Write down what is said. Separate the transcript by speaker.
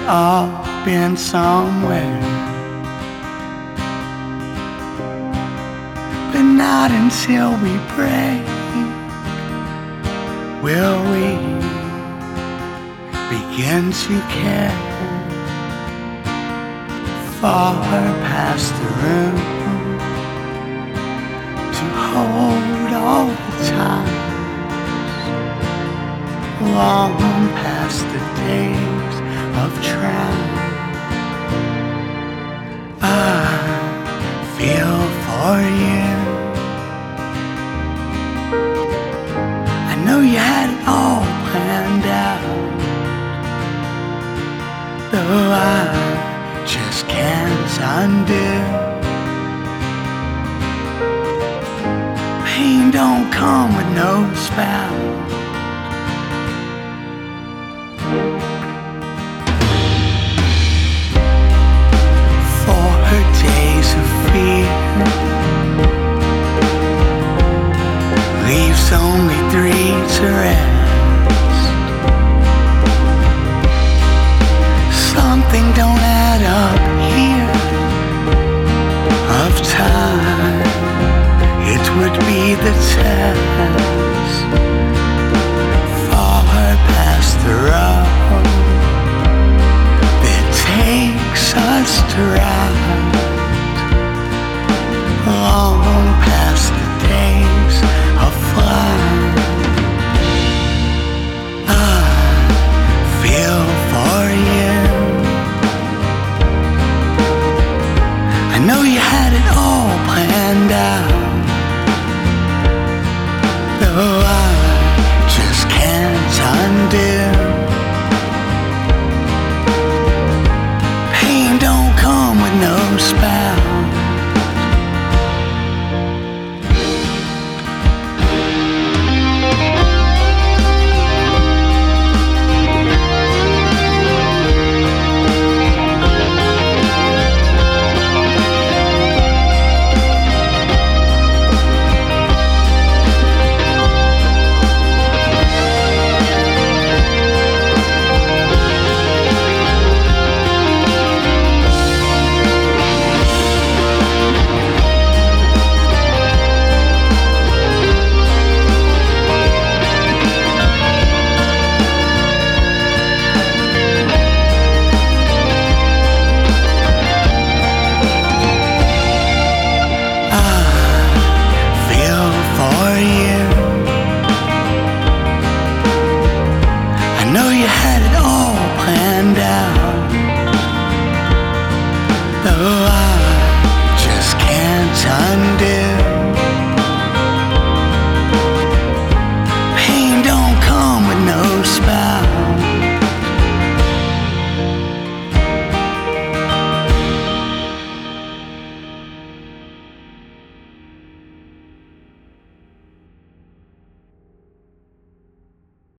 Speaker 1: all been somewhere, but not until we break will we begin to care. Far past the room to hold all the time, long past the days of trying. I feel for you. I know you had it all planned out, though I just can't undo. Pain don't come with no spout. For her days of fear leaves only 3 to rest. Something don't add up here of time. It would be the test. Far past the road that takes us to ride, long past the days of flying.